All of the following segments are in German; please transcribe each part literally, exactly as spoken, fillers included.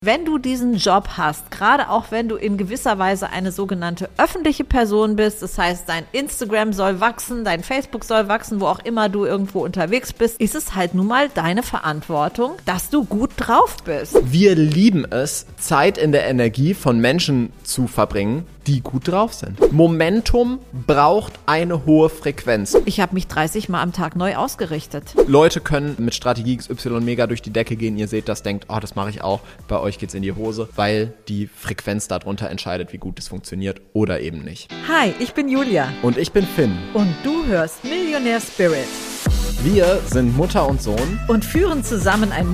Wenn du diesen Job hast, gerade auch wenn du in gewisser Weise eine sogenannte öffentliche Person bist, das heißt, dein Instagram soll wachsen, dein Facebook soll wachsen, wo auch immer du irgendwo unterwegs bist, ist es halt nun mal deine Verantwortung, dass du gut drauf bist. Wir lieben es, Zeit in der Energie von Menschen zu verbringen, die gut drauf sind. Momentum braucht eine hohe Frequenz. Ich habe mich dreißig Mal am Tag neu ausgerichtet. Leute können mit Strategie X Y mega durch die Decke gehen. Ihr seht das, denkt, oh, das mache ich auch. Bei euch geht's in die Hose, weil die Frequenz darunter entscheidet, wie gut es funktioniert oder eben nicht. Hi, ich bin Julia. Und ich bin Finn. Und du hörst Millionaire Spirit. Wir sind Mutter und Sohn und führen zusammen ein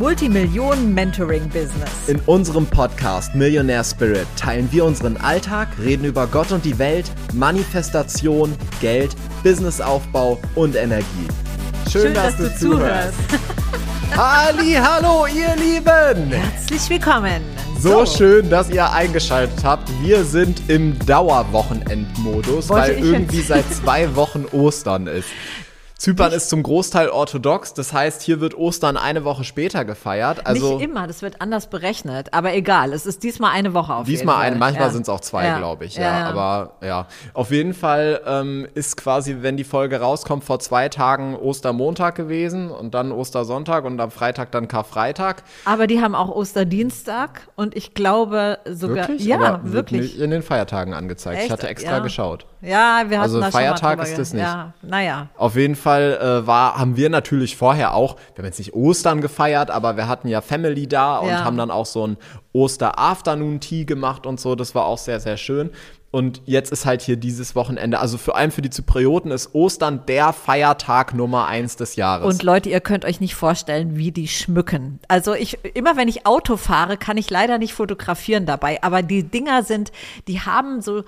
Multimillionen-Mentoring-Business. In unserem Podcast Millionaire Spirit teilen wir unseren Alltag, reden über Gott und die Welt, Manifestation, Geld, Businessaufbau und Energie. Schön, Schön dass, dass, du, du zuhörst. zuhörst. Halli, hallo, ihr Lieben! Herzlich willkommen. So, so schön, dass ihr eingeschaltet habt. Wir sind im Dauerwochenendmodus, Wollte weil ich irgendwie jetzt- seit zwei Wochen Ostern ist. Zypern ist zum Großteil orthodox, das heißt, hier wird Ostern eine Woche später gefeiert. Also Nicht immer, das wird anders berechnet, aber egal, es ist diesmal eine Woche auf jeden diesmal Fall. eine, manchmal Ja. sind es auch zwei, Ja. glaube ich. Ja, Ja, ja. aber ja, auf jeden Fall ähm, ist quasi, wenn die Folge rauskommt, vor zwei Tagen Ostermontag gewesen und dann Ostersonntag und am Freitag dann Karfreitag. Aber die haben auch Osterdienstag und ich glaube sogar, Wirklich? ja, aber wird wirklich. nicht in den Feiertagen angezeigt. Ich Echt? hatte extra Ja. geschaut. Ja, wir hatten Also da Feiertag schon mal ist drüber das ge- nicht. Ja, naja. Auf jeden Fall äh, war, haben wir natürlich vorher auch, wir haben jetzt nicht Ostern gefeiert, aber wir hatten ja Family da und Ja. haben dann auch so ein Oster-Afternoon-Tea gemacht und so. Das war auch sehr, sehr schön. Und jetzt ist halt hier dieses Wochenende, also vor allem für die Zyprioten ist Ostern der Feiertag Nummer eins des Jahres. Und Leute, ihr könnt euch nicht vorstellen, wie die schmücken. Also ich, immer wenn ich Auto fahre, kann ich leider nicht fotografieren dabei, aber die Dinger sind, die haben so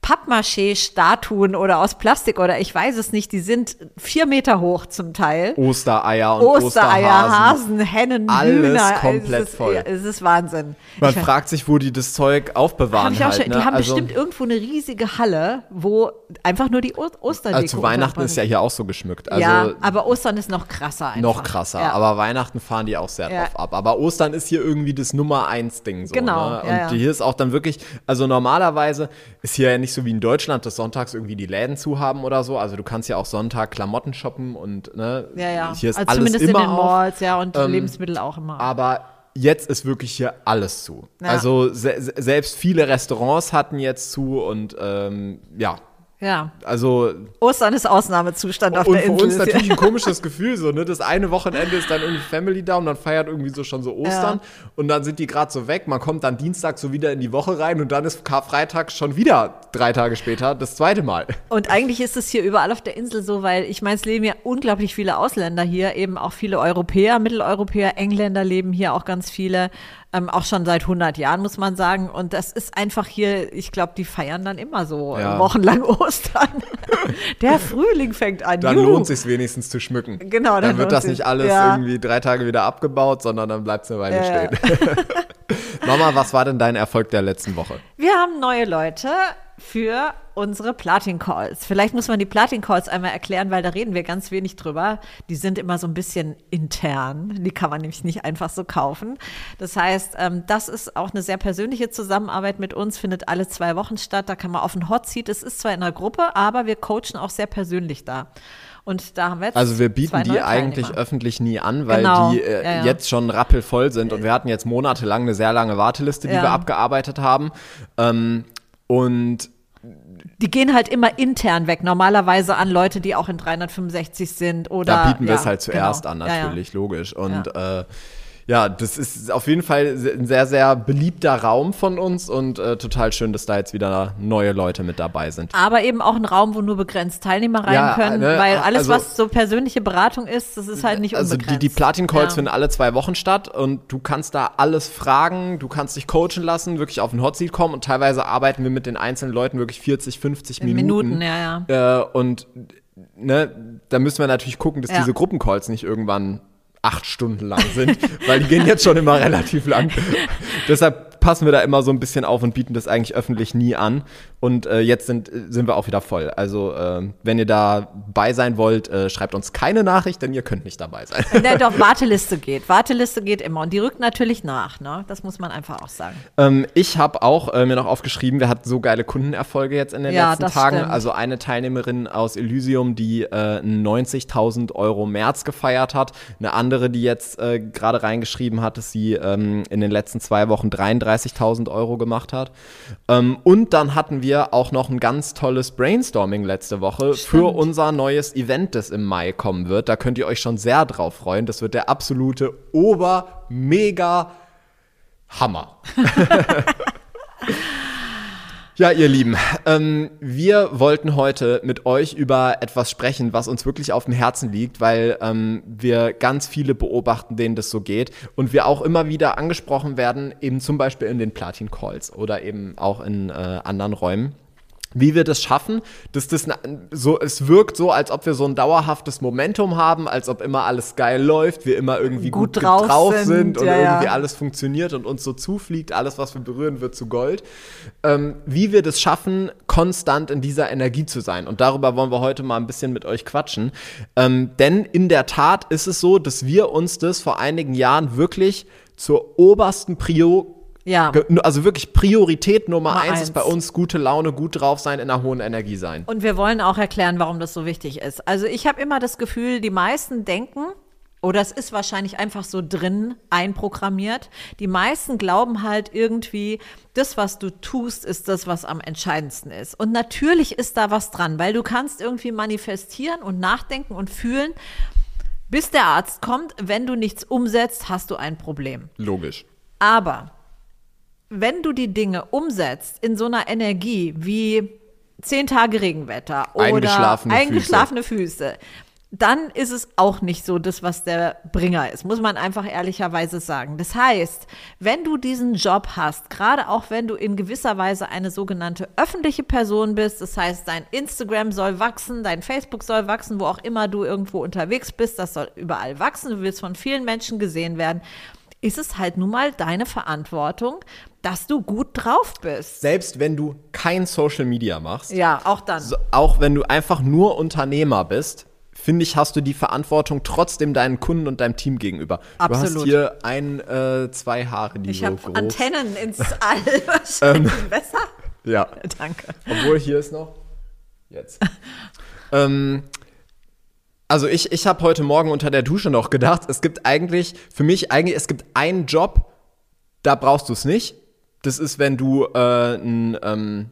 Pappmaché-Statuen oder aus Plastik oder ich weiß es nicht, die sind vier Meter hoch zum Teil. Ostereier und Ostereier, Osterhasen. Hasen, Hennen, Alles Hühner. komplett es ist, voll. Ja, es ist Wahnsinn. Man Ich- fragt sich, wo die das Zeug Hab aufbewahren ich auch halt. schon, Ne? die haben also, bestimmt irgendwo eine riesige Halle, wo einfach nur die o Osterdeko also zu Weihnachten untergebracht ist ja hier auch so geschmückt. Also ja, aber Ostern ist noch krasser einfach. noch krasser. Ja. Aber Weihnachten fahren die auch sehr Ja. drauf ab. Aber Ostern ist hier irgendwie das Nummer eins Ding so. Genau, Ne? Und ja, ja. hier ist auch dann wirklich, also normalerweise ist hier ja nicht so wie in Deutschland, dass sonntags irgendwie die Läden zu haben oder so. Also du kannst ja auch Sonntag Klamotten shoppen und ne, Ja, ja. hier ist also alles zumindest immer in den auf. Malls, ja, und Ähm, Lebensmittel auch immer. Aber jetzt ist wirklich hier alles zu. Ja. Also se se- selbst viele Restaurants hatten jetzt zu und ähm, ja, Ja, also Ostern ist Ausnahmezustand auf und der für Insel. uns natürlich ein komisches Gefühl, so, ne? Das eine Wochenende ist dann irgendwie Family da und dann feiert irgendwie so schon so Ostern und dann sind die gerade so weg. Man kommt dann Dienstag so wieder in die Woche rein und dann ist Karfreitag schon wieder drei Tage später das zweite Mal. Und eigentlich ist es hier überall auf der Insel so, weil ich meine, es leben ja unglaublich viele Ausländer hier, eben auch viele Europäer, Mitteleuropäer, Engländer leben hier auch ganz viele, ähm, auch schon seit hundert Jahren, muss man sagen. Und das ist einfach hier, ich glaube, die feiern dann immer so Ja. äh, wochenlang Ostern. Der Frühling fängt an. Dann Juhu. lohnt sich wenigstens zu schmücken. Genau, dann Dann wird lohnt das sich's. nicht alles Ja. irgendwie drei Tage wieder abgebaut, sondern dann bleibt es eine Weile Ja. stehen. Mama, was war denn dein Erfolg der letzten Woche? Wir haben neue Leute für unsere Platin-Calls. Vielleicht muss man die Platin-Calls einmal erklären, weil da reden wir ganz wenig drüber. Die sind immer so ein bisschen intern. Die kann man nämlich nicht einfach so kaufen. Das heißt, ähm, das ist auch eine sehr persönliche Zusammenarbeit mit uns, findet alle zwei Wochen statt. Da kann man auf den Hot Seat. Es ist zwar in einer Gruppe, aber wir coachen auch sehr persönlich da. Und da haben wir jetzt Also wir zwei bieten die neue eigentlich Teilnehmer. öffentlich nie an, weil Genau. die äh, Ja, ja. jetzt schon rappelvoll sind und wir hatten jetzt monatelang eine sehr lange Warteliste, die Ja. wir abgearbeitet haben. Ähm, und Die gehen halt immer intern weg, normalerweise an Leute, die auch in dreihundertfünfundsechzig sind oder. da bieten wir ja, es halt zuerst genau. an, Ja, ja. natürlich, logisch. Und ja. Äh, ja, das ist auf jeden Fall ein sehr, sehr beliebter Raum von uns und äh, total schön, dass da jetzt wieder neue Leute mit dabei sind. Aber eben auch ein Raum, wo nur begrenzt Teilnehmer rein Ja, können, ne, weil alles, also- was so persönliche Beratung ist, das ist halt nicht Also unbegrenzt. die, die Platin-Calls Ja. finden alle zwei Wochen statt und du kannst da alles fragen, du kannst dich coachen lassen, wirklich auf den Hot Seat kommen und teilweise arbeiten wir mit den einzelnen Leuten wirklich vierzig, fünfzig In Minuten. Minuten, ja, ja. Äh, und ne, da müssen wir natürlich gucken, dass Ja. diese Gruppencalls nicht irgendwann acht Stunden lang sind, weil die gehen jetzt schon immer relativ lang. Deshalb passen wir da immer so ein bisschen auf und bieten das eigentlich öffentlich nie an. Und äh, jetzt sind, sind wir auch wieder voll. Also äh, wenn ihr dabei sein wollt, äh, schreibt uns keine Nachricht, denn ihr könnt nicht dabei sein. Wenn der doch Warteliste geht. Warteliste geht immer. Und die rückt natürlich nach. Ne? Das muss man einfach auch sagen. Ähm, ich habe auch äh, mir noch aufgeschrieben, wir hatten so geile Kundenerfolge jetzt in den Ja, letzten das Tagen. stimmt. Also eine Teilnehmerin aus Elysium, die äh, neunzigtausend Euro März gefeiert hat. Eine andere, die jetzt äh, gerade reingeschrieben hat, dass sie ähm, in den letzten zwei Wochen dreiunddreißigtausend Euro gemacht hat. Ähm, und dann hatten wir auch noch ein ganz tolles Brainstorming letzte Woche Stimmt. für unser neues Event, das im Mai kommen wird. Da könnt ihr euch schon sehr drauf freuen. Das wird der absolute Ober-Mega-Hammer. Ja, ihr Lieben, ähm, wir wollten heute mit euch über etwas sprechen, was uns wirklich auf dem Herzen liegt, weil ähm, wir ganz viele beobachten, denen das so geht und wir auch immer wieder angesprochen werden, eben zum Beispiel in den Platin-Calls oder eben auch in äh, anderen Räumen. Wie wir das schaffen, dass das so, es wirkt so, als ob wir so ein dauerhaftes Momentum haben, als ob immer alles geil läuft, wir immer irgendwie gut, gut drauf, drauf sind, sind und ja, irgendwie ja. alles funktioniert und uns so zufliegt, alles, was wir berühren, wird zu Gold. Ähm, wie wir das schaffen, konstant in dieser Energie zu sein. Und darüber wollen wir heute mal ein bisschen mit euch quatschen. Ähm, denn in der Tat ist es so, dass wir uns das vor einigen Jahren wirklich zur obersten Prio Ja. Also wirklich Priorität Nummer, Nummer eins, eins ist bei uns gute Laune, gut drauf sein, in einer hohen Energie sein. Und wir wollen auch erklären, warum das so wichtig ist. Also ich habe immer das Gefühl, die meisten denken, oder es ist wahrscheinlich einfach so drin einprogrammiert, die meisten glauben halt irgendwie, das, was du tust, ist das, was am entscheidendsten ist. Und natürlich ist da was dran, weil du kannst irgendwie manifestieren und nachdenken und fühlen, bis der Arzt kommt. Wenn du nichts umsetzt, hast du ein Problem. Logisch. Aber wenn du die Dinge umsetzt in so einer Energie wie zehn Tage Regenwetter oder eingeschlafene, eingeschlafene Füße. Füße, dann ist es auch nicht so das, was der Bringer ist, muss man einfach ehrlicherweise sagen. Das heißt, wenn du diesen Job hast, gerade auch wenn du in gewisser Weise eine sogenannte öffentliche Person bist, das heißt, dein Instagram soll wachsen, dein Facebook soll wachsen, wo auch immer du irgendwo unterwegs bist, das soll überall wachsen, du willst von vielen Menschen gesehen werden, ist es halt nun mal deine Verantwortung, dass du gut drauf bist. Selbst wenn du kein Social Media machst. Ja, auch dann. So, auch wenn du einfach nur Unternehmer bist, finde ich, hast du die Verantwortung trotzdem deinen Kunden und deinem Team gegenüber. Absolut. Du hast hier ein, äh, zwei Haare, die ich so groß. Ich habe Antennen ins All. Wahrscheinlich besser? Ja. Danke. Obwohl, hier ist noch. Jetzt. ähm, Also ich, ich habe heute Morgen unter der Dusche noch gedacht, es gibt eigentlich, für mich eigentlich, es gibt einen Job, da brauchst du es nicht. Das ist, wenn du äh, ein, ähm,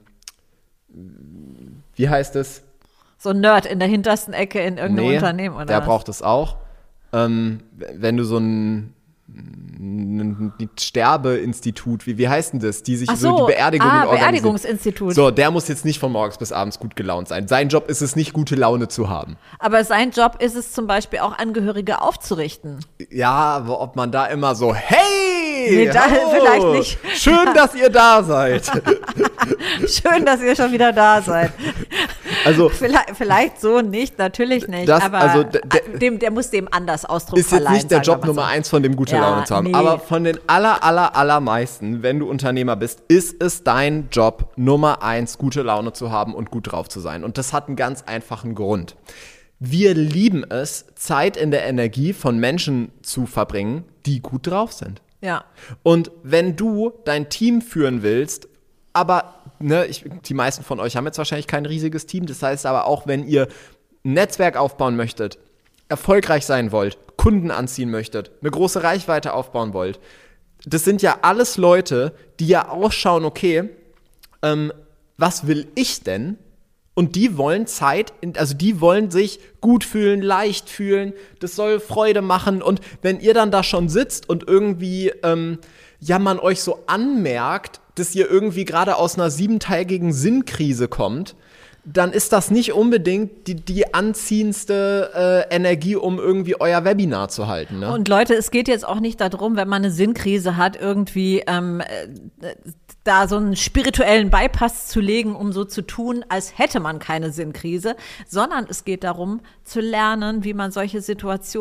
wie heißt es? So ein Nerd in der hintersten Ecke in irgendeinem nee, Unternehmen, oder? Der was? braucht es auch. Ähm, wenn du so ein ein Sterbeinstitut, wie, wie heißt denn das? Die sich Ach so, so die Beerdigungen ah, organisieren. Beerdigungsinstitut. So, der muss jetzt nicht von morgens bis abends gut gelaunt sein. Sein Job ist es nicht, gute Laune zu haben. Aber sein Job ist es zum Beispiel auch, Angehörige aufzurichten. Ja, aber ob man da immer so, hey, nee, da, vielleicht nicht. Schön, dass ihr da seid. Schön, dass ihr schon wieder da seid. Also vielleicht, vielleicht so nicht, natürlich nicht. Das, aber also der, dem, der muss dem anders Ausdruck ist verleihen. Ist jetzt nicht der Job Nummer so. eins, von dem gute ja, Laune zu haben. Nee. Aber von den aller, aller, allermeisten, wenn du Unternehmer bist, ist es dein Job Nummer eins, gute Laune zu haben und gut drauf zu sein. Und das hat einen ganz einfachen Grund. Wir lieben es, Zeit in der Energie von Menschen zu verbringen, die gut drauf sind. Ja. Und wenn du dein Team führen willst, aber ne, ich, die meisten von euch haben jetzt wahrscheinlich kein riesiges Team, das heißt aber auch, wenn ihr ein Netzwerk aufbauen möchtet, erfolgreich sein wollt, Kunden anziehen möchtet, eine große Reichweite aufbauen wollt, das sind ja alles Leute, die ja ausschauen, okay, ähm, was will ich denn? Und die wollen Zeit, also die wollen sich gut fühlen, leicht fühlen, das soll Freude machen. Und wenn ihr dann da schon sitzt und irgendwie, ähm, ja, man euch so anmerkt, dass ihr irgendwie gerade aus einer siebentägigen Sinnkrise kommt, dann ist das nicht unbedingt die, die anziehendste äh, Energie, um irgendwie euer Webinar zu halten. Ne? Und Leute, es geht jetzt auch nicht darum, wenn man eine Sinnkrise hat, irgendwie ähm, äh, da so einen spirituellen Bypass zu legen, um so zu tun, als hätte man keine Sinnkrise, sondern es geht darum, zu lernen, wie man solche Situationen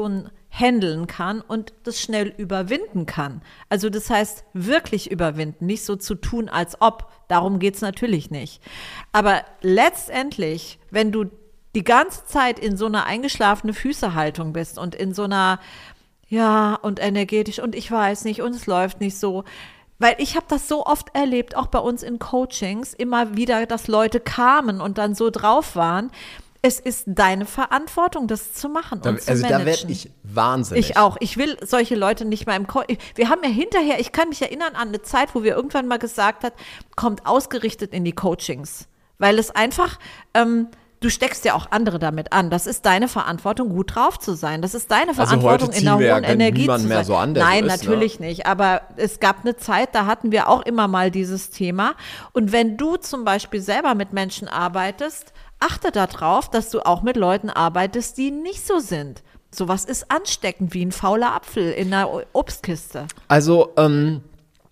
handeln kann und das schnell überwinden kann. Also das heißt, wirklich überwinden, nicht so zu tun, als ob. Darum geht's natürlich nicht. Aber letztendlich, wenn du die ganze Zeit in so einer eingeschlafene Füßehaltung bist und in so einer, ja, und energetisch und ich weiß nicht und es läuft nicht so, weil ich habe das so oft erlebt, auch bei uns in Coachings, immer wieder, dass Leute kamen und dann so drauf waren. Es ist deine Verantwortung, das zu machen da, und zu also managen. Da werde ich wahnsinnig. Ich auch. Ich will solche Leute nicht mal im Coaching. Wir haben ja hinterher, ich kann mich erinnern an eine Zeit, wo wir irgendwann mal gesagt hat, kommt ausgerichtet in die Coachings. Weil es einfach, ähm, du steckst ja auch andere damit an. Das ist deine Verantwortung, gut drauf zu sein. Das ist deine Verantwortung, also in der hohen ja Energie zu sein. Mehr so an, der Nein, so ist, natürlich ne? nicht. Aber es gab eine Zeit, da hatten wir auch immer mal dieses Thema. Und wenn du zum Beispiel selber mit Menschen arbeitest, achte darauf, dass du auch mit Leuten arbeitest, die nicht so sind. Sowas ist ansteckend wie ein fauler Apfel in einer Obstkiste. Also, ähm,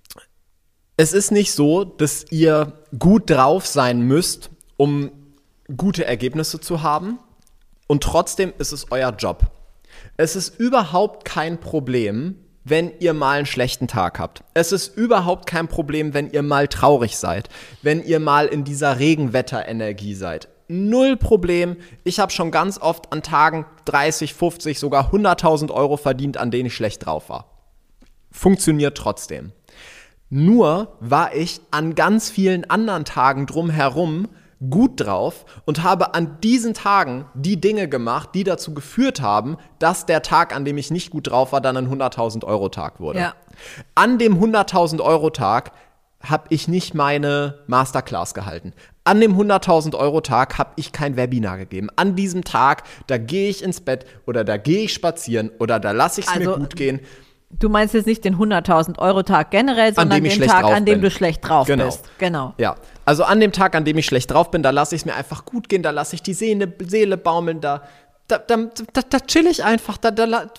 es ist nicht so, dass ihr gut drauf sein müsst, um gute Ergebnisse zu haben. Und trotzdem ist es euer Job. Es ist überhaupt kein Problem, wenn ihr mal einen schlechten Tag habt. Es ist überhaupt kein Problem, wenn ihr mal traurig seid. Wenn ihr mal in dieser Regenwetterenergie seid. Null Problem. Ich habe schon ganz oft an Tagen dreißig, fünfzig, sogar hunderttausend Euro verdient, an denen ich schlecht drauf war. Funktioniert trotzdem. Nur war ich an ganz vielen anderen Tagen drumherum gut drauf und habe an diesen Tagen die Dinge gemacht, die dazu geführt haben, dass der Tag, an dem ich nicht gut drauf war, dann ein hunderttausend Euro Tag wurde. Ja. An dem hunderttausend Euro Tag habe ich nicht meine Masterclass gehalten. An dem hunderttausend Euro Tag habe ich kein Webinar gegeben. An diesem Tag, da gehe ich ins Bett oder da gehe ich spazieren oder da lasse ich es Also, mir gut gehen. Du meinst jetzt nicht den hunderttausend Euro Tag generell, sondern An dem ich den schlecht Tag, drauf an dem bin. du schlecht drauf Genau. bist. Genau. Ja, also an dem Tag, an dem ich schlecht drauf bin, da lasse ich es mir einfach gut gehen, da lasse ich die Seele, Seele baumeln, da, da, da, da, da chill ich einfach, da, da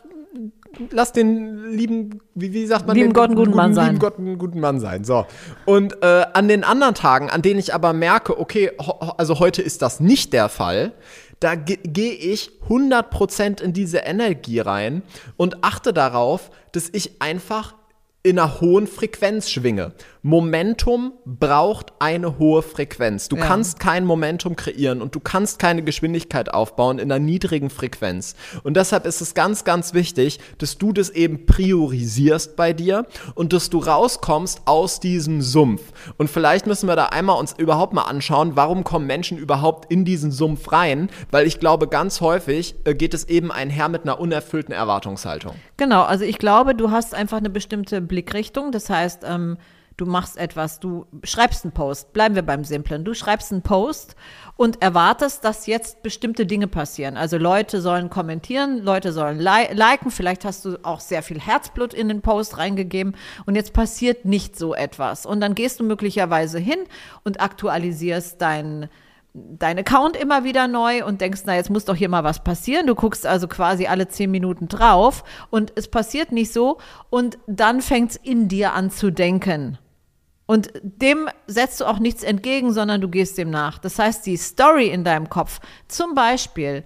lass den lieben, wie, wie sagt man, lieben den Gott einen guten, guten Mann sein. Lieben Gott einen guten Mann sein. So. Und äh, an den anderen Tagen, an denen ich aber merke, okay, ho- also heute ist das nicht der Fall, da ge- gehe ich hundert Prozent in diese Energie rein und achte darauf, dass ich einfach in einer hohen Frequenz schwinge. Momentum braucht eine hohe Frequenz. Du Ja. kannst kein Momentum kreieren und du kannst keine Geschwindigkeit aufbauen in einer niedrigen Frequenz. Und deshalb ist es ganz, ganz wichtig, dass du das eben priorisierst bei dir und dass du rauskommst aus diesem Sumpf. Und vielleicht müssen wir da einmal uns überhaupt mal anschauen, warum kommen Menschen überhaupt in diesen Sumpf rein? Weil ich glaube, ganz häufig äh, geht es eben einher mit einer unerfüllten Erwartungshaltung. Genau, also ich glaube, du hast einfach eine bestimmte Blickrichtung. Das heißt, ähm, du machst etwas, du schreibst einen Post, bleiben wir beim Simplen, du schreibst einen Post und erwartest, dass jetzt bestimmte Dinge passieren. Also Leute sollen kommentieren, Leute sollen li- liken, vielleicht hast du auch sehr viel Herzblut in den Post reingegeben und jetzt passiert nicht so etwas. Und dann gehst du möglicherweise hin und aktualisierst deinen dein Account immer wieder neu und denkst, na, jetzt muss doch hier mal was passieren. Du guckst also quasi alle zehn Minuten drauf und es passiert nicht so und dann fängt es in dir an zu denken. Und dem setzt du auch nichts entgegen, sondern du gehst dem nach. Das heißt, die Story in deinem Kopf, zum Beispiel,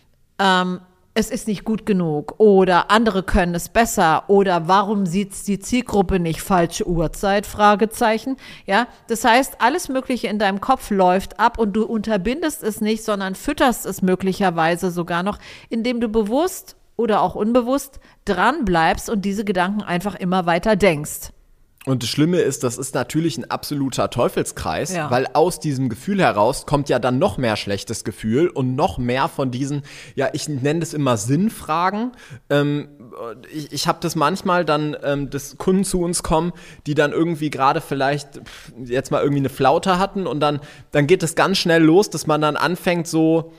ähm, es ist nicht gut genug oder andere können es besser oder warum sieht die Zielgruppe nicht, falsche Uhrzeit, Fragezeichen. Ja, das heißt, alles Mögliche in deinem Kopf läuft ab und du unterbindest es nicht, sondern fütterst es möglicherweise sogar noch, indem du bewusst oder auch unbewusst dran bleibst und diese Gedanken einfach immer weiter denkst. Und das Schlimme ist, das ist natürlich ein absoluter Teufelskreis, Ja. weil aus diesem Gefühl heraus kommt ja dann noch mehr schlechtes Gefühl und noch mehr von diesen, ja, ich nenne das immer Sinnfragen. Ähm, ich ich habe das manchmal dann, ähm, dass Kunden zu uns kommen, die dann irgendwie gerade vielleicht pff, jetzt mal irgendwie eine Flaute hatten und dann, dann geht es ganz schnell los, dass man dann anfängt so,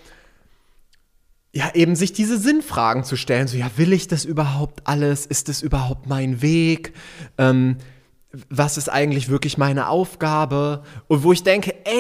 ja, eben sich diese Sinnfragen zu stellen. So, ja, will ich das überhaupt alles? Ist das überhaupt mein Weg? Ähm, was ist eigentlich wirklich meine Aufgabe? Und wo ich denke, ey,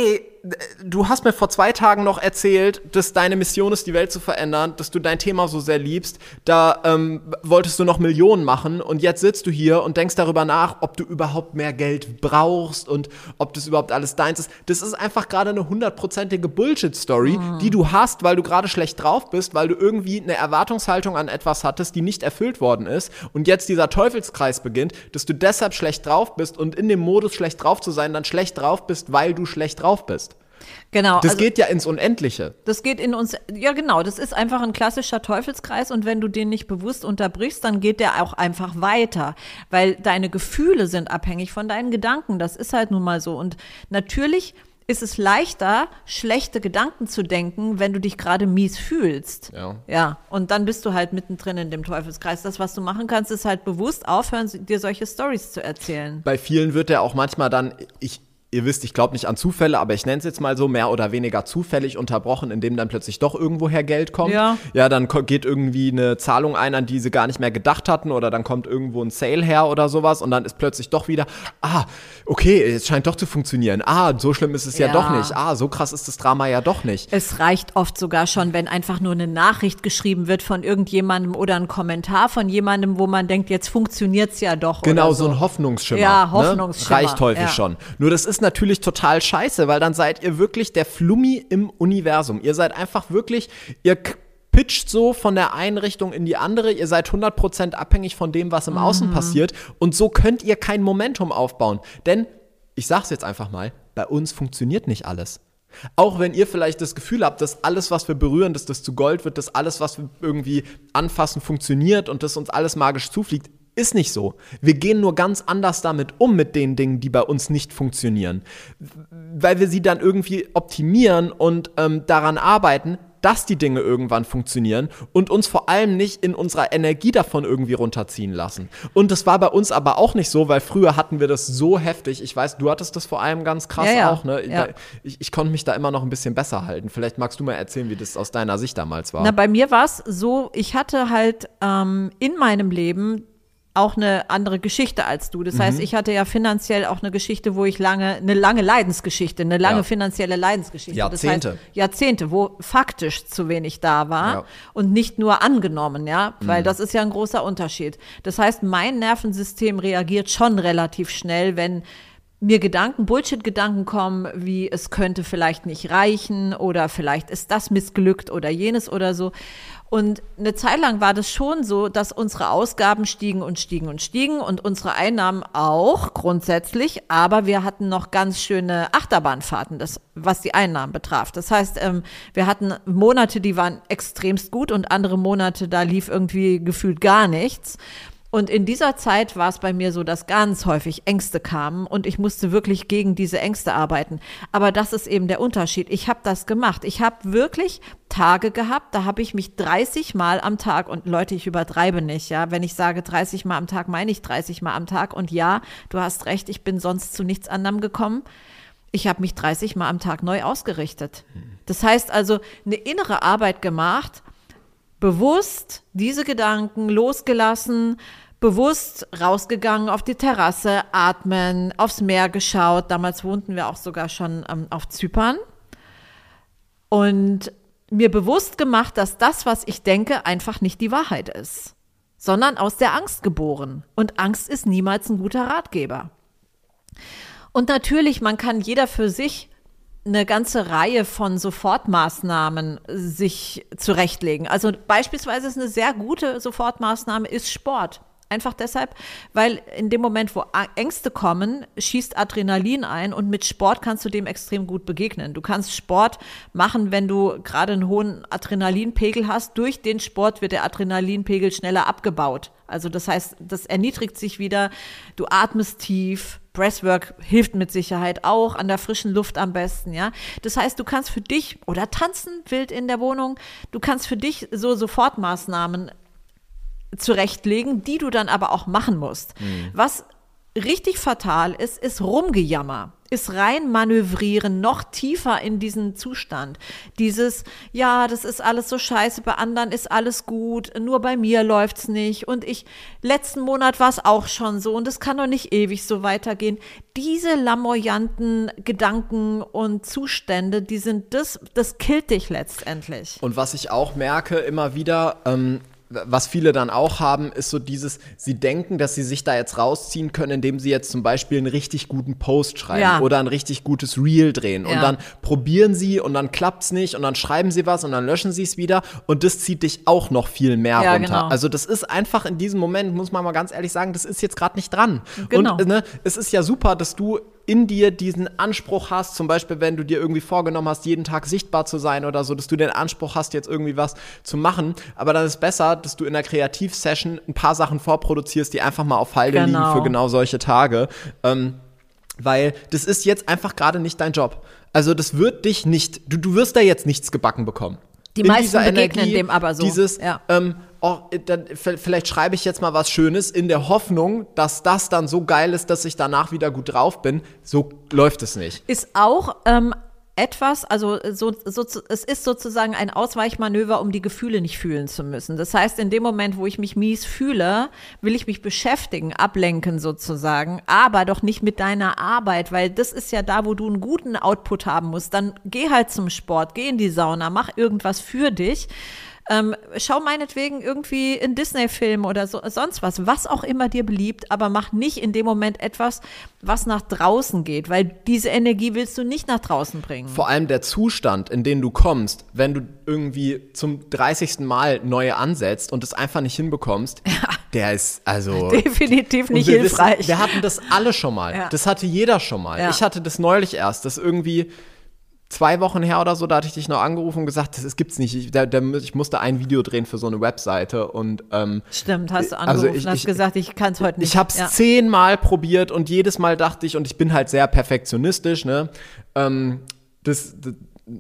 du hast mir vor zwei Tagen noch erzählt, dass deine Mission ist, die Welt zu verändern, dass du dein Thema so sehr liebst. Da ähm, wolltest du noch Millionen machen und jetzt sitzt du hier und denkst darüber nach, ob du überhaupt mehr Geld brauchst und ob das überhaupt alles deins ist. Das ist einfach gerade eine hundertprozentige Bullshit-Story, mhm. die du hast, weil du gerade schlecht drauf bist, weil du irgendwie eine Erwartungshaltung an etwas hattest, die nicht erfüllt worden ist und jetzt dieser Teufelskreis beginnt, dass du deshalb schlecht drauf bist und in dem Modus schlecht drauf zu sein, dann schlecht drauf bist, weil du schlecht drauf bist. Genau. Das also, geht ja ins Unendliche. Das geht in uns, ja genau, das ist einfach ein klassischer Teufelskreis und wenn du den nicht bewusst unterbrichst, dann geht der auch einfach weiter, weil deine Gefühle sind abhängig von deinen Gedanken, das ist halt nun mal so und natürlich ist es leichter, schlechte Gedanken zu denken, wenn du dich gerade mies fühlst. Ja. Ja, und dann bist du halt mittendrin in dem Teufelskreis. Das, was du machen kannst, ist halt bewusst aufhören, dir solche Storys zu erzählen. Bei vielen wird der auch manchmal dann, ich Ihr wisst, ich glaube nicht an Zufälle, aber ich nenne es jetzt mal so, mehr oder weniger zufällig unterbrochen, indem dann plötzlich doch irgendwoher Geld kommt. Ja. Ja, dann geht irgendwie eine Zahlung ein, an die sie gar nicht mehr gedacht hatten oder dann kommt irgendwo ein Sale her oder sowas und dann ist plötzlich doch wieder, ah, okay, es scheint doch zu funktionieren. Ah, so schlimm ist es ja, ja doch nicht. Ah, so krass ist das Drama ja doch nicht. Es reicht oft sogar schon, wenn einfach nur eine Nachricht geschrieben wird von irgendjemandem oder ein Kommentar von jemandem, wo man denkt, jetzt funktioniert es ja doch. Genau, oder so. so ein Hoffnungsschimmer. Ja, Hoffnungsschimmer. Ne? Reicht häufig ja. schon. Nur das ist natürlich total scheiße, weil dann seid ihr wirklich der Flummi im Universum. Ihr seid einfach wirklich, ihr k- pitcht so von der einen Richtung in die andere, ihr seid hundert Prozent abhängig von dem, was im Außen mhm. passiert und so könnt ihr kein Momentum aufbauen. Denn, ich sag's jetzt einfach mal, bei uns funktioniert nicht alles. Auch wenn ihr vielleicht das Gefühl habt, dass alles, was wir berühren, dass das zu Gold wird, dass alles, was wir irgendwie anfassen, funktioniert und dass uns alles magisch zufliegt, ist nicht so. Wir gehen nur ganz anders damit um, mit den Dingen, die bei uns nicht funktionieren. Weil wir sie dann irgendwie optimieren und ähm, daran arbeiten, dass die Dinge irgendwann funktionieren und uns vor allem nicht in unserer Energie davon irgendwie runterziehen lassen. Und das war bei uns aber auch nicht so, weil früher hatten wir das so heftig. Ich weiß, du hattest das vor allem ganz krass ja, ja. auch. Ne? Ja. Ich, ich konnte mich da immer noch ein bisschen besser halten. Vielleicht magst du mal erzählen, wie das aus deiner Sicht damals war. Na, bei mir war es so, ich hatte halt ähm, in meinem Leben auch eine andere Geschichte als du. Das mhm. heißt, ich hatte ja finanziell auch eine Geschichte, wo ich lange, eine lange Leidensgeschichte, eine lange ja. finanzielle Leidensgeschichte. Jahrzehnte. Das heißt, Jahrzehnte, wo faktisch zu wenig da war ja. und nicht nur angenommen, ja, weil mhm. das ist ja ein großer Unterschied. Das heißt, mein Nervensystem reagiert schon relativ schnell, wenn mir Gedanken, Bullshit-Gedanken kommen, wie es könnte vielleicht nicht reichen oder vielleicht ist das missglückt oder jenes oder so. Und eine Zeit lang war das schon so, dass unsere Ausgaben stiegen und stiegen und stiegen und unsere Einnahmen auch grundsätzlich, aber wir hatten noch ganz schöne Achterbahnfahrten, das, was die Einnahmen betraf. Das heißt, ähm, wir hatten Monate, die waren extremst gut und andere Monate, da lief irgendwie gefühlt gar nichts. Und in dieser Zeit war es bei mir so, dass ganz häufig Ängste kamen und ich musste wirklich gegen diese Ängste arbeiten. Aber das ist eben der Unterschied. Ich habe das gemacht. Ich habe wirklich Tage gehabt, da habe ich mich dreißig Mal am Tag, und Leute, ich übertreibe nicht, ja, wenn ich sage dreißig Mal am Tag, meine ich dreißig Mal am Tag. Und ja, du hast recht, ich bin sonst zu nichts anderem gekommen. Ich habe mich dreißig Mal am Tag neu ausgerichtet. Das heißt also, eine innere Arbeit gemacht, bewusst diese Gedanken losgelassen, bewusst rausgegangen auf die Terrasse, atmen, aufs Meer geschaut. Damals wohnten wir auch sogar schon ähm, auf Zypern. Und mir bewusst gemacht, dass das, was ich denke, einfach nicht die Wahrheit ist, sondern aus der Angst geboren. Und Angst ist niemals ein guter Ratgeber. Und natürlich, man kann jeder für sich eine ganze Reihe von Sofortmaßnahmen sich zurechtlegen. Also beispielsweise ist eine sehr gute Sofortmaßnahme ist Sport. Einfach deshalb, weil in dem Moment, wo Ängste kommen, schießt Adrenalin ein und mit Sport kannst du dem extrem gut begegnen. Du kannst Sport machen, wenn du gerade einen hohen Adrenalinpegel hast. Durch den Sport wird der Adrenalinpegel schneller abgebaut. Also das heißt, das erniedrigt sich wieder. Du atmest tief. Breathwork hilft mit Sicherheit auch, an der frischen Luft am besten, ja. Das heißt, du kannst für dich, oder tanzen wild in der Wohnung, du kannst für dich so Sofortmaßnahmen zurechtlegen, die du dann aber auch machen musst. Mhm. Was richtig fatal ist, ist Rumgejammer. ist rein manövrieren, noch tiefer in diesen Zustand. Dieses, ja, das ist alles so scheiße, bei anderen ist alles gut, nur bei mir läuft's nicht und ich, letzten Monat war es auch schon so und es kann doch nicht ewig so weitergehen. Diese lamoyanten Gedanken und Zustände, die sind das, das killt dich letztendlich. Und was ich auch merke immer wieder, ähm, was viele dann auch haben, ist so dieses, sie denken, dass sie sich da jetzt rausziehen können, indem sie jetzt zum Beispiel einen richtig guten Post schreiben ja. oder ein richtig gutes Reel drehen. Ja. Und dann probieren sie und dann klappt's nicht und dann schreiben sie was und dann löschen sie es wieder und das zieht dich auch noch viel mehr ja, runter. Genau. Also das ist einfach in diesem Moment, muss man mal ganz ehrlich sagen, das ist jetzt gerade nicht dran. Genau. Und ne, es ist ja super, dass du in dir diesen Anspruch hast, zum Beispiel, wenn du dir irgendwie vorgenommen hast, jeden Tag sichtbar zu sein oder so, dass du den Anspruch hast, jetzt irgendwie was zu machen, aber dann ist besser, dass du in der Kreativsession ein paar Sachen vorproduzierst, die einfach mal auf Halde genau. liegen für genau solche Tage, ähm, weil das ist jetzt einfach gerade nicht dein Job. Also das wird dich nicht, du, du wirst da jetzt nichts gebacken bekommen. Die in meisten dieser begegnen Energie, dem aber so. Dieses, ja. ähm, oh, dann, vielleicht schreibe ich jetzt mal was Schönes in der Hoffnung, dass das dann so geil ist, dass ich danach wieder gut drauf bin. So läuft es nicht. Ist auch ähm, etwas, also so, so, es ist sozusagen ein Ausweichmanöver, um die Gefühle nicht fühlen zu müssen. Das heißt, in dem Moment, wo ich mich mies fühle, will ich mich beschäftigen, ablenken sozusagen, aber doch nicht mit deiner Arbeit, weil das ist ja da, wo du einen guten Output haben musst. Dann geh halt zum Sport, geh in die Sauna, mach irgendwas für dich. Ähm, schau meinetwegen irgendwie einen Disney-Film oder so, sonst was, was auch immer dir beliebt, aber mach nicht in dem Moment etwas, was nach draußen geht, weil diese Energie willst du nicht nach draußen bringen. Vor allem der Zustand, in den du kommst, wenn du irgendwie zum dreißigsten Mal neu ansetzt und es einfach nicht hinbekommst, ja. der ist also definitiv nicht wir hilfreich. Wissen, wir hatten das alle schon mal. Ja. Das hatte jeder schon mal. Ja. Ich hatte das neulich erst, das irgendwie zwei Wochen her oder so, da hatte ich dich noch angerufen und gesagt, das, das gibt's nicht. Ich, der, der, ich musste ein Video drehen für so eine Webseite und ähm, stimmt, hast du angerufen also ich, und hast ich, gesagt, ich kann es heute nicht. Ich habe es ja. zehnmal probiert und jedes Mal dachte ich, und ich bin halt sehr perfektionistisch, ne, ähm, das, das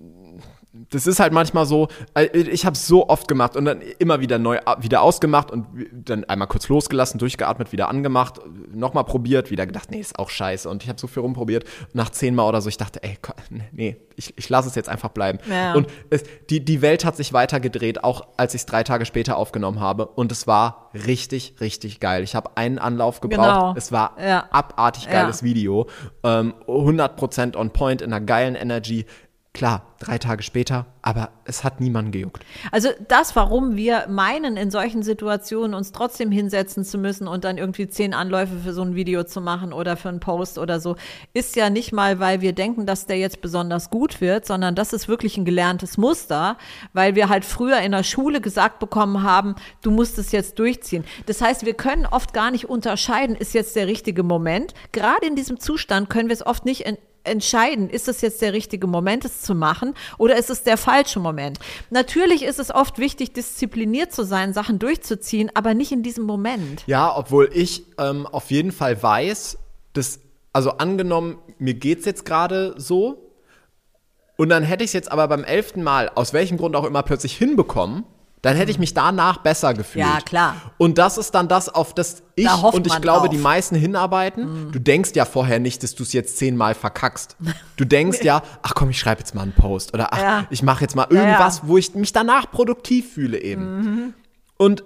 Das ist halt manchmal so, ich habe es so oft gemacht und dann immer wieder neu wieder ausgemacht und dann einmal kurz losgelassen, durchgeatmet, wieder angemacht, nochmal probiert, wieder gedacht, nee, ist auch scheiße und ich habe so viel rumprobiert. Nach zehnmal oder so, ich dachte, ey, nee, ich, ich lasse es jetzt einfach bleiben. Ja. Und es, die, die Welt hat sich weiter gedreht, auch als ich es drei Tage später aufgenommen habe und es war richtig, richtig geil. Ich habe einen Anlauf gebraucht, genau. es war ja. abartig geiles ja. Video, ähm, hundert Prozent on point, in einer geilen Energy. Klar, drei Tage später, aber es hat niemanden gejuckt. Also das, warum wir meinen, in solchen Situationen uns trotzdem hinsetzen zu müssen und dann irgendwie zehn Anläufe für so ein Video zu machen oder für einen Post oder so, ist ja nicht mal, weil wir denken, dass der jetzt besonders gut wird, sondern das ist wirklich ein gelerntes Muster, weil wir halt früher in der Schule gesagt bekommen haben, du musst es jetzt durchziehen. Das heißt, wir können oft gar nicht unterscheiden, ist jetzt der richtige Moment. Gerade in diesem Zustand können wir es oft nicht in entscheiden, ist es jetzt der richtige Moment, es zu machen oder ist es der falsche Moment? Natürlich ist es oft wichtig, diszipliniert zu sein, Sachen durchzuziehen, aber nicht in diesem Moment. Ja, obwohl ich ähm, auf jeden Fall weiß, dass, also angenommen, mir geht's jetzt gerade so und dann hätte ich es jetzt aber beim elften Mal, aus welchem Grund auch immer, plötzlich hinbekommen, dann hätte ich mich danach besser gefühlt. Ja, klar. Und das ist dann das, auf das ich da und ich glaube, drauf. die meisten hinarbeiten. Mhm. Du denkst ja vorher nicht, dass du es jetzt zehnmal verkackst. Du denkst ja, ach komm, ich schreibe jetzt mal einen Post. Oder ach, ja. ich mache jetzt mal irgendwas, ja, ja. wo ich mich danach produktiv fühle eben. Mhm. Und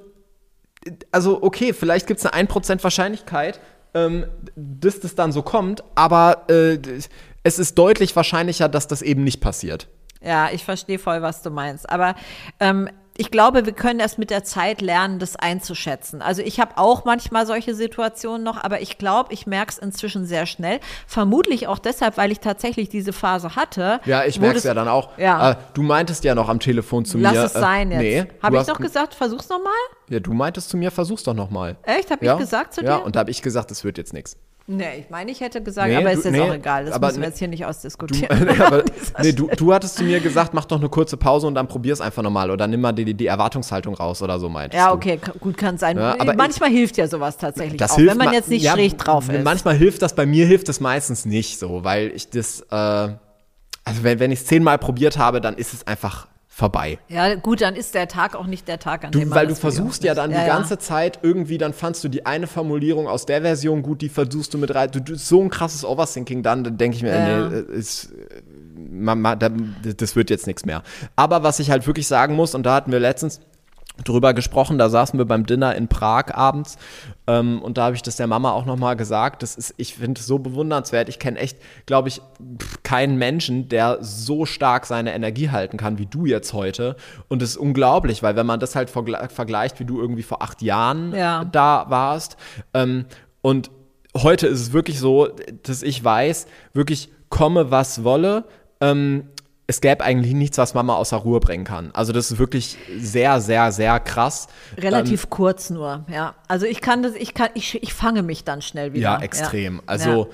also okay, vielleicht gibt es eine ein Prozent Wahrscheinlichkeit, ähm, dass das dann so kommt, aber äh, es ist deutlich wahrscheinlicher, dass das eben nicht passiert. Ja, ich verstehe voll, was du meinst. Aber ähm, ich glaube, wir können erst mit der Zeit lernen, das einzuschätzen. Also ich habe auch manchmal solche Situationen noch, aber ich glaube, ich merke es inzwischen sehr schnell. Vermutlich auch deshalb, weil ich tatsächlich diese Phase hatte. Ja, ich merke es ja dann auch. Ja. Äh, du meintest ja noch am Telefon zu Lass mir. Lass es sein äh, jetzt. Nee, habe ich doch gesagt, versuch's nochmal? Ja, du meintest zu mir, versuch's doch nochmal. Echt? Habe ja? ich gesagt zu dir? Ja, und da habe ich gesagt, es wird jetzt nichts. Nee, ich meine, ich hätte gesagt, nee, aber du, ist jetzt nee, auch egal, das aber müssen wir nee, jetzt hier nicht ausdiskutieren. Du, nee, aber, nee, du, du hattest zu mir gesagt, mach doch eine kurze Pause und dann probier's einfach nochmal oder nimm mal die, die Erwartungshaltung raus oder so, meintest Ja, du. okay, gut, kann sein. Ja, aber manchmal ich, hilft ja sowas tatsächlich das auch, hilft wenn man ma- jetzt nicht ja, schräg drauf ist. Manchmal hilft das, bei mir hilft das meistens nicht so, weil ich das, äh, also wenn, wenn ich es zehnmal probiert habe, dann ist es einfach vorbei. Ja, gut, dann ist der Tag auch nicht der Tag, an Du, dem man weil du das Video versuchst ja dann aufnimmt. die Ja, ganze ja. Zeit irgendwie, dann fandst du die eine Formulierung aus der Version gut, die versuchst du mit rein. Du, du so ein krasses Overthinking dann, dann denke ich mir, Ja. nee, ist, man, man, das wird jetzt nichts mehr. Aber was ich halt wirklich sagen muss, und da hatten wir letztens drüber gesprochen, da saßen wir beim Dinner in Prag abends ähm, und da habe ich das der Mama auch nochmal gesagt, das ist, ich finde es so bewundernswert, ich kenne echt, glaube ich, pf, keinen Menschen, der so stark seine Energie halten kann, wie du jetzt heute, und es ist unglaublich, weil wenn man das halt vergle- vergleicht, wie du irgendwie vor acht Jahren Ja. da warst ähm, und heute ist es wirklich so, dass ich weiß, wirklich komme, was wolle, ähm, es gäbe eigentlich nichts, was Mama außer Ruhe bringen kann. Also das ist wirklich sehr, sehr, sehr krass. Relativ Ähm, kurz nur, ja. Also ich kann das, ich kann, ich, ich fange mich dann schnell wieder. ja, extrem. Ja. Also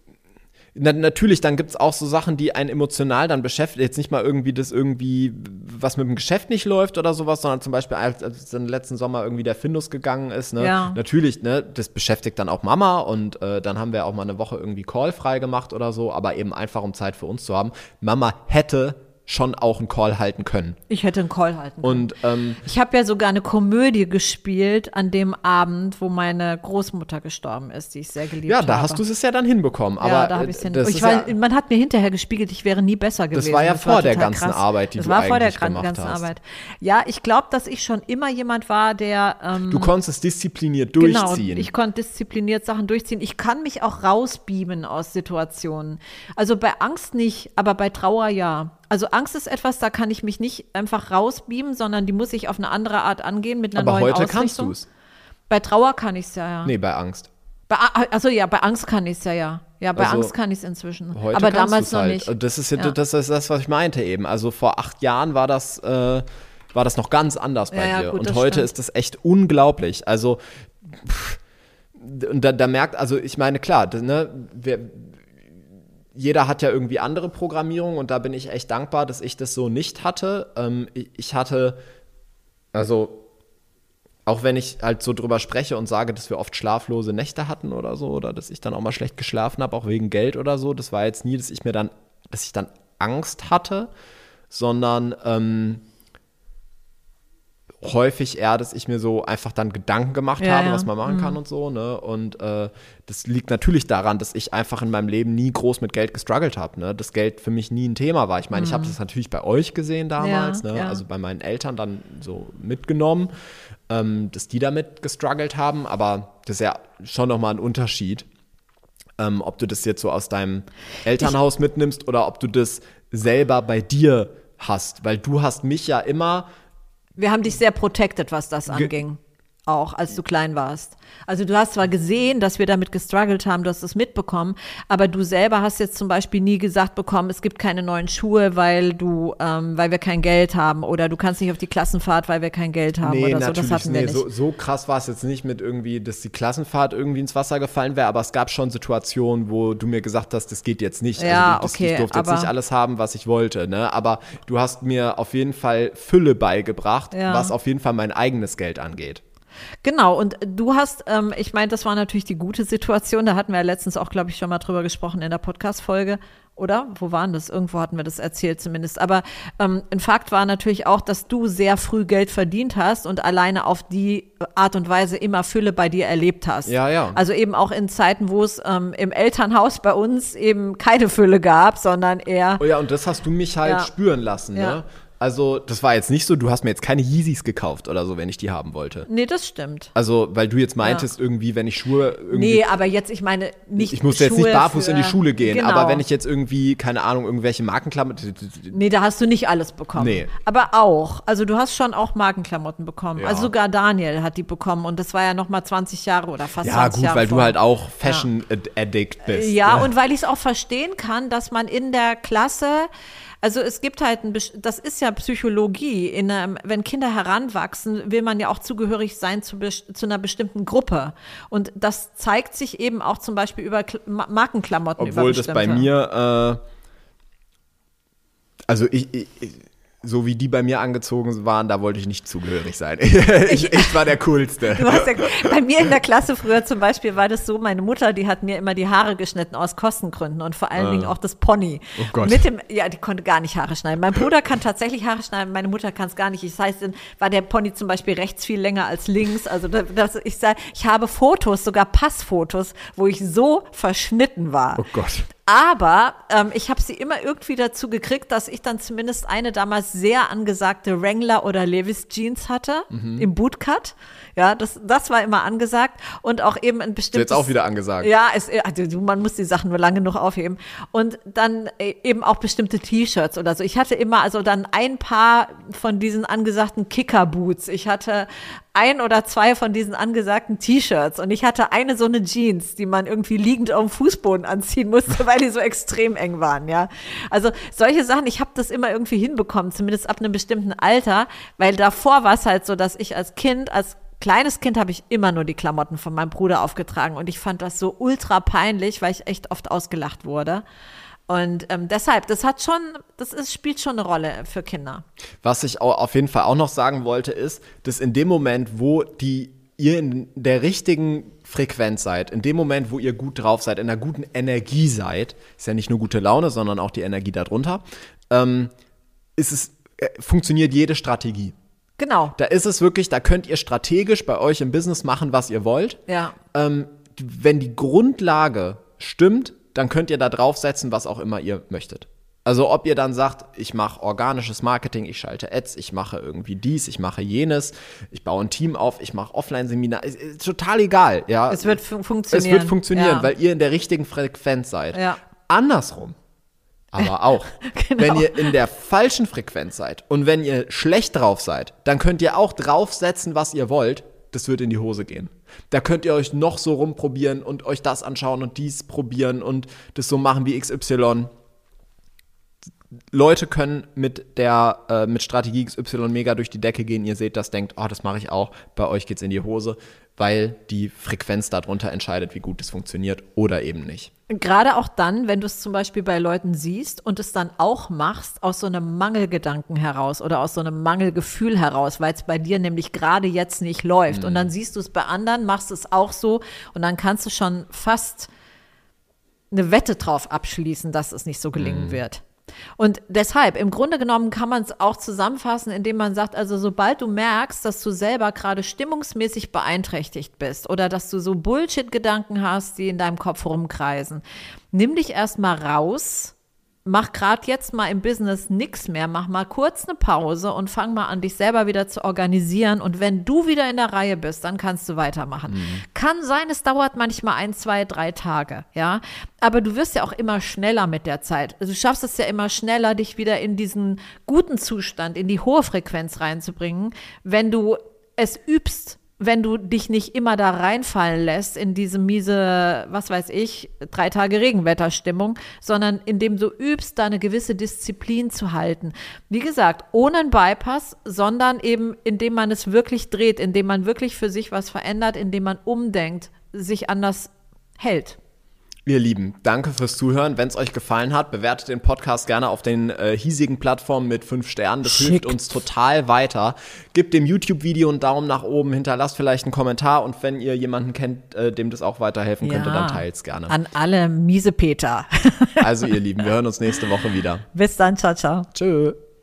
na, natürlich, dann gibt es auch so Sachen, die einen emotional dann beschäftigen. Jetzt nicht mal irgendwie das irgendwie, was mit dem Geschäft nicht läuft oder sowas, sondern zum Beispiel, als, als dann letzten Sommer irgendwie der Findus gegangen ist. Ne? Ja. Natürlich, ne, das beschäftigt dann auch Mama und äh, dann haben wir auch mal eine Woche irgendwie Call frei gemacht oder so, aber eben einfach, um Zeit für uns zu haben. Mama hätte schon auch einen Call halten können. Ich hätte einen Call halten können. Und ähm, Ich habe ja sogar eine Komödie gespielt an dem Abend, wo meine Großmutter gestorben ist, die ich sehr geliebt ja, habe. da hast du es ja dann hinbekommen. Aber ja, da habe ich äh, es das hin. Ich ist war, ja, man hat mir hinterher gespiegelt, ich wäre nie besser gewesen. das war ja vor der total ganzen krass. Arbeit, die das du war vor der eigentlich gran- gemacht ganzen hast. Arbeit. Ja, ich glaube, dass ich schon immer jemand war, der ähm, Du konntest diszipliniert Genau, durchziehen. ich konnte diszipliniert Sachen durchziehen. Ich kann mich auch rausbeamen aus Situationen. Also bei Angst nicht, aber bei Trauer ja. Also Angst ist etwas, da kann ich mich nicht einfach rausbeamen, sondern die muss ich auf eine andere Art angehen mit einer Aber neuen heute Ausrichtung. kannst du es. Bei Trauer kann ich es ja, ja. Nee, bei Angst. Bei, also ja, bei Angst kann ich es ja, ja. Ja, bei Also, Angst kann ich es inzwischen. Heute Aber kannst damals du's noch halt. nicht. Das ist, ja, Ja. das ist das, was ich meinte eben. Also vor acht Jahren war das, äh, war das noch ganz anders bei Ja, ja, dir. gut, und das heute stimmt. ist das echt unglaublich. Also pff, und da, da merkt, also ich meine, klar, das, ne, wir, jeder hat ja irgendwie andere Programmierung und da bin ich echt dankbar, dass ich das so nicht hatte. Ähm, ich, ich hatte, also auch wenn ich halt so drüber spreche und sage, dass wir oft schlaflose Nächte hatten oder so, oder dass ich dann auch mal schlecht geschlafen habe, auch wegen Geld oder so, das war jetzt nie, dass ich mir dann, dass ich dann Angst hatte, sondern ähm, häufig eher, dass ich mir so einfach dann Gedanken gemacht Ja, habe, ja. was man machen kann und so, ne? Und äh, das liegt natürlich daran, dass ich einfach in meinem Leben nie groß mit Geld gestruggelt habe, ne? Das Geld für mich nie ein Thema war. Ich meine, ich habe das natürlich bei euch gesehen damals, Ja, ne? ja. Also bei meinen Eltern dann so mitgenommen, ähm, dass die damit gestruggelt haben, aber das ist ja schon nochmal ein Unterschied, ähm, ob du das jetzt so aus deinem Elternhaus mitnimmst oder ob du das selber bei dir hast, weil du hast mich ja immer Wir haben dich sehr protected, was das anging. Auch, als du klein warst. Also du hast zwar gesehen, dass wir damit gestruggelt haben, du hast es mitbekommen, aber du selber hast jetzt zum Beispiel nie gesagt bekommen, es gibt keine neuen Schuhe, weil du, ähm, weil wir kein Geld haben, oder du kannst nicht auf die Klassenfahrt, weil wir kein Geld haben Nee, oder so. natürlich, Das hatten wir nee, nicht. so, so krass war es jetzt nicht mit irgendwie, dass die Klassenfahrt irgendwie ins Wasser gefallen wäre, aber es gab schon Situationen, wo du mir gesagt hast, das geht jetzt nicht. Ja, also, das, okay, ich durfte jetzt aber- nicht alles haben, was ich wollte, ne? Aber du hast mir auf jeden Fall Fülle beigebracht, Ja. was auf jeden Fall mein eigenes Geld angeht. Genau, und du hast, ähm, ich meine, das war natürlich die gute Situation, da hatten wir ja letztens auch, glaube ich, schon mal drüber gesprochen in der Podcast-Folge, oder? Wo waren das? Irgendwo hatten wir das erzählt zumindest. Aber ähm, ein Fakt war natürlich auch, dass du sehr früh Geld verdient hast und alleine auf die Art und Weise immer Fülle bei dir erlebt hast. Ja, ja. Also eben auch in Zeiten, wo es ähm, im Elternhaus bei uns eben keine Fülle gab, sondern eher Oh ja, und das hast du mich halt Ja. spüren lassen, Ja. ne? Also, das war jetzt nicht so, du hast mir jetzt keine Yeezys gekauft oder so, wenn ich die haben wollte. Nee, das stimmt. Also, weil du jetzt meintest, irgendwie, wenn ich Schuhe irgendwie. Nee, aber jetzt, ich meine, nicht ich musste jetzt Schuhe nicht barfuß für, in die Schule gehen, genau. aber wenn ich jetzt irgendwie, keine Ahnung, irgendwelche Markenklamotten. Nee, da hast du nicht alles bekommen. Nee. Aber auch. Also du hast schon auch Markenklamotten bekommen. Ja. Also sogar Daniel hat die bekommen. Und das war ja noch mal zwanzig Jahre oder fast Ja, zwanzig gut, Jahre weil du vor. halt auch Fashion-Addict bist. Ja, ne? und weil ich es auch verstehen kann, dass man in der Klasse, also es gibt halt, ein, bes- das ist ja Psychologie, in einem, wenn Kinder heranwachsen, will man ja auch zugehörig sein zu, bes- zu einer bestimmten Gruppe. Und das zeigt sich eben auch zum Beispiel über Kl- Ma- Markenklamotten. Obwohl über das bei bestimmte. mir, äh, also ich, ich, so wie die bei mir angezogen waren, da wollte ich nicht zugehörig sein. ich, ich war der Coolste. Du warst der, bei mir in der Klasse früher zum Beispiel war das so, meine Mutter, die hat mir immer die Haare geschnitten aus Kostengründen und vor allen ah. Dingen auch das Pony. Oh Gott. Mit dem, ja, die konnte gar nicht Haare schneiden. Mein Bruder kann tatsächlich Haare schneiden, meine Mutter kann es gar nicht. Das heißt, dann war der Pony zum Beispiel rechts viel länger als links. Also das, ich sage, ich habe Fotos, sogar Passfotos, wo ich so verschnitten war. Oh Gott. Aber ähm, ich habe sie immer irgendwie dazu gekriegt, dass ich dann zumindest eine damals sehr angesagte Wrangler oder Levi's Jeans hatte, mhm. im Bootcut. Ja, das, das war immer angesagt. Und auch eben ein bestimmtes… Jetzt auch wieder angesagt. Ja, es, also man muss die Sachen nur lange genug aufheben. Und dann eben auch bestimmte T-Shirts oder so. Ich hatte immer also dann ein paar von diesen angesagten Kicker-Boots. Ich hatte ein oder zwei von diesen angesagten T-Shirts und ich hatte eine so eine Jeans, die man irgendwie liegend auf dem Fußboden anziehen musste, weil die so extrem eng waren, ja. Also solche Sachen, ich habe das immer irgendwie hinbekommen, zumindest ab einem bestimmten Alter, weil davor war es halt so, dass ich als Kind, als kleines Kind habe ich immer nur die Klamotten von meinem Bruder aufgetragen und ich fand das so ultra peinlich, weil ich echt oft ausgelacht wurde. Und ähm, deshalb, das hat schon, das ist, spielt schon eine Rolle für Kinder. Was ich auch auf jeden Fall auch noch sagen wollte, ist, dass in dem Moment, wo die, ihr in der richtigen Frequenz seid, in dem Moment, wo ihr gut drauf seid, in einer guten Energie seid, ist ja nicht nur gute Laune, sondern auch die Energie darunter, ähm, ist es, äh, funktioniert jede Strategie. Genau. Da ist es wirklich, da könnt ihr strategisch bei euch im Business machen, was ihr wollt. Ja. Ähm, wenn die Grundlage stimmt, dann könnt ihr da draufsetzen, was auch immer ihr möchtet. Also ob ihr dann sagt, ich mache organisches Marketing, ich schalte Ads, ich mache irgendwie dies, ich mache jenes, ich baue ein Team auf, ich mache Offline-Seminar, ist, ist total egal. Ja. Es wird fun- funktionieren. Es wird funktionieren, ja. weil ihr in der richtigen Frequenz seid. Ja. Andersrum aber auch. Genau. Wenn ihr in der falschen Frequenz seid und wenn ihr schlecht drauf seid, dann könnt ihr auch draufsetzen, was ihr wollt. Das wird in die Hose gehen. Da könnt ihr euch noch so rumprobieren und euch das anschauen und dies probieren und das so machen wie X Y. Leute können mit der äh, mit Strategie X Y mega durch die Decke gehen. Ihr seht das, denkt, oh, das mache ich auch. Bei euch geht's in die Hose, weil die Frequenz darunter entscheidet, wie gut es funktioniert oder eben nicht. Gerade auch dann, wenn du es zum Beispiel bei Leuten siehst und es dann auch machst aus so einem Mangelgedanken heraus oder aus so einem Mangelgefühl heraus, weil es bei dir nämlich gerade jetzt nicht läuft. Mhm. Und dann siehst du es bei anderen, machst es auch so und dann kannst du schon fast eine Wette drauf abschließen, dass es nicht so gelingen mhm. wird. Und deshalb, im Grunde genommen kann man es auch zusammenfassen, indem man sagt, also sobald du merkst, dass du selber gerade stimmungsmäßig beeinträchtigt bist oder dass du so Bullshit-Gedanken hast, die in deinem Kopf rumkreisen, nimm dich erstmal raus, mach gerade jetzt mal im Business nichts mehr, mach mal kurz eine Pause und fang mal an, dich selber wieder zu organisieren und wenn du wieder in der Reihe bist, dann kannst du weitermachen. Mhm. Kann sein, es dauert manchmal ein, zwei, drei Tage, ja, aber du wirst ja auch immer schneller mit der Zeit. Also du schaffst es ja immer schneller, dich wieder in diesen guten Zustand, in die hohe Frequenz reinzubringen, wenn du es übst, wenn du dich nicht immer da reinfallen lässt in diese miese, was weiß ich, drei Tage Regenwetterstimmung, sondern indem du übst, da eine gewisse Disziplin zu halten. Wie gesagt, ohne einen Bypass, sondern eben indem man es wirklich dreht, indem man wirklich für sich was verändert, indem man umdenkt, sich anders hält. Ihr Lieben, danke fürs Zuhören. Wenn es euch gefallen hat, bewertet den Podcast gerne auf den äh, hiesigen Plattformen mit fünf Sternen. Das Schickt. hilft uns total weiter. Gebt dem YouTube-Video einen Daumen nach oben, hinterlasst vielleicht einen Kommentar und wenn ihr jemanden kennt, äh, dem das auch weiterhelfen könnte, ja. dann teilt's gerne. An alle miese Peter. Also ihr Lieben, wir hören uns nächste Woche wieder. Bis dann, ciao, ciao. Tschö.